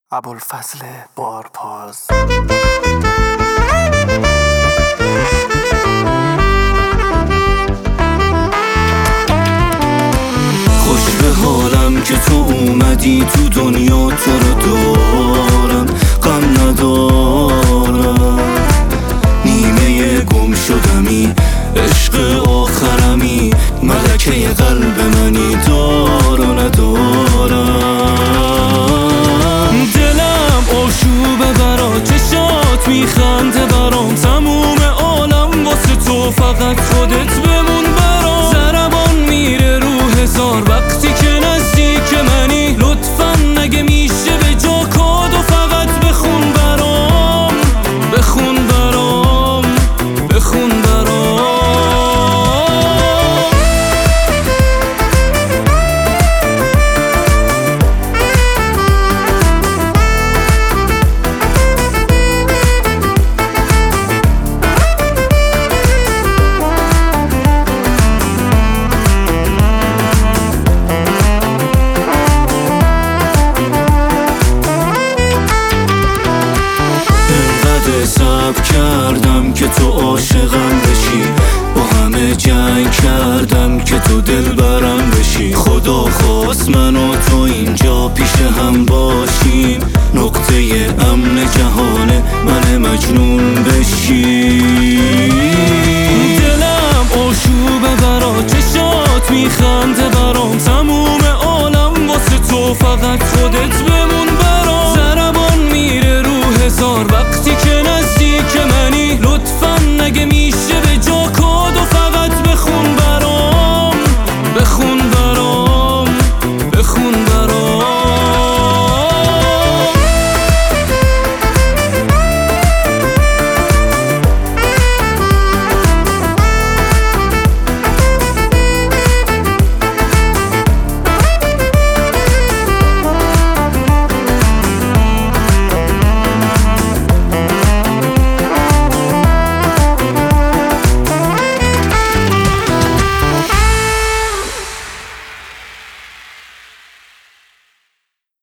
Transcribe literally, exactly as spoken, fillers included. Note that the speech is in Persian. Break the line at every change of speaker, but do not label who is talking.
ابوالفضل بارپاز.
خوش به حالم که تو اومدی تو دنیا، تو رو دارم غم ندارم. نیمه گم شدمی، عشق آخرمی، ملکه قلب منی، دار و ندارم. دلم آشوبه برا، چشات میخنده برام، تموم عالم واسه تو، فقط خودت بمون برام. ضربان میره رو هزار وقتی که نزدیک منی، لطفا نگه میشه به جا کادو، فقط بخون برام، بخون برام، بخون برام. صبر کردم که تو عاشقم بشی، با همه جنگ کردم که تو دل برم بشی. خدا خواست من و تو اینجا پیش هم باشیم، نقطه امن جهان من مجنون بشی.